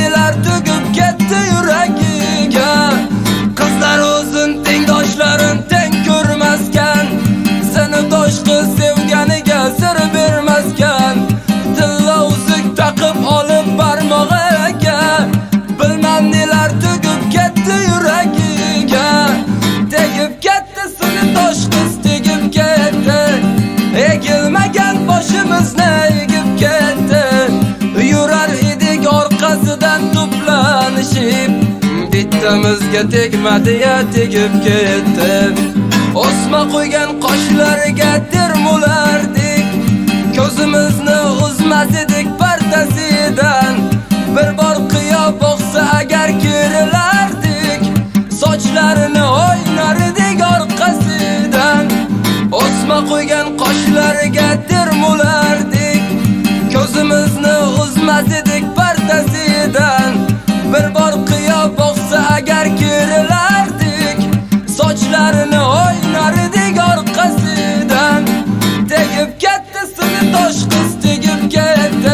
nelar tugib ketdi yuragiga. Qizlar o'zin tengdoshlarin teng ko'rmaskan, seni tosh qiz sevganiga sir bermaskan. Tilla uzik taqib olib barmog'iga, bilmam nelar tugib ketdi yuragiga. Tegib ketdi seni tosh qiz tegib ketdi, egilmagan boshimizni egib ketdi. Yurar edik orqasidan to'planishib, bittamizga tegmadi ya tegib ketdi. Osma qo'ygan qoshlariga termulardik, ko'zimizni uzmas edik pardasidan. Bir bor qiyo boqsa agar kerilardik, sochlarini o'ynar edik orqasidan. Osma qo'ygan qoshlariga termulardik, ko'zimizni uzmas edik pardasidan. Bir bor qiyo boqsa agar kerilardik, sochlarini o'ynar edik orqasidan. Tegib ketdi seni tosh qiz tegib ketdi,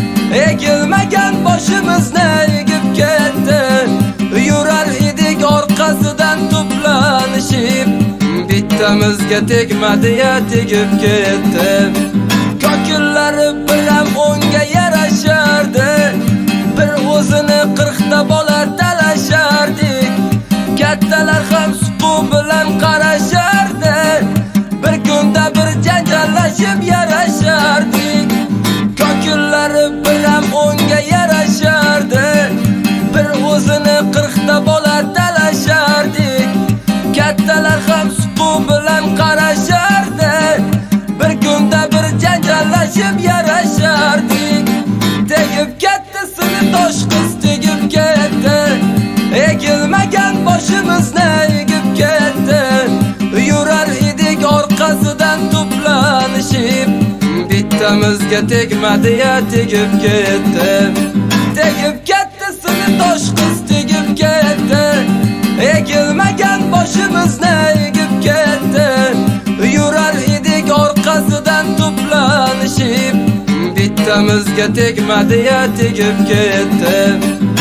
egilmagan boshimizni egib ketdi. Yurar edik orqasidan to'planishib, bittamizga tegmadi ya tegib ketdi. Ko'killari bilan o'nga yarashardi, bir o'zini 40 ta bola talashardik. Kattalar ham suqu bilan qarashardi, bir kunda bir janjallashib yarashardik. Ko'killari bilan o'nga yarashardi, bir o'zini 40 ta bola talashardik. Kattalar ham suqu bilan qarashardi, bir kunda bir janjallashib yarashardik. Tegib ketdi seni tosh qiz tegib ketdi, egilmagan boshimizni egib ketdi. Yurar edik orqasidan to'planishib, bittamizga tegmadi ya tegib ketdi. Tegib ketdi seni tosh qiz tegib ketdi, egilmagan boshimizni egib ketdi. Yurar edik orqasidan to'planishib, bittamizga tegmadi ya tegib ketdi.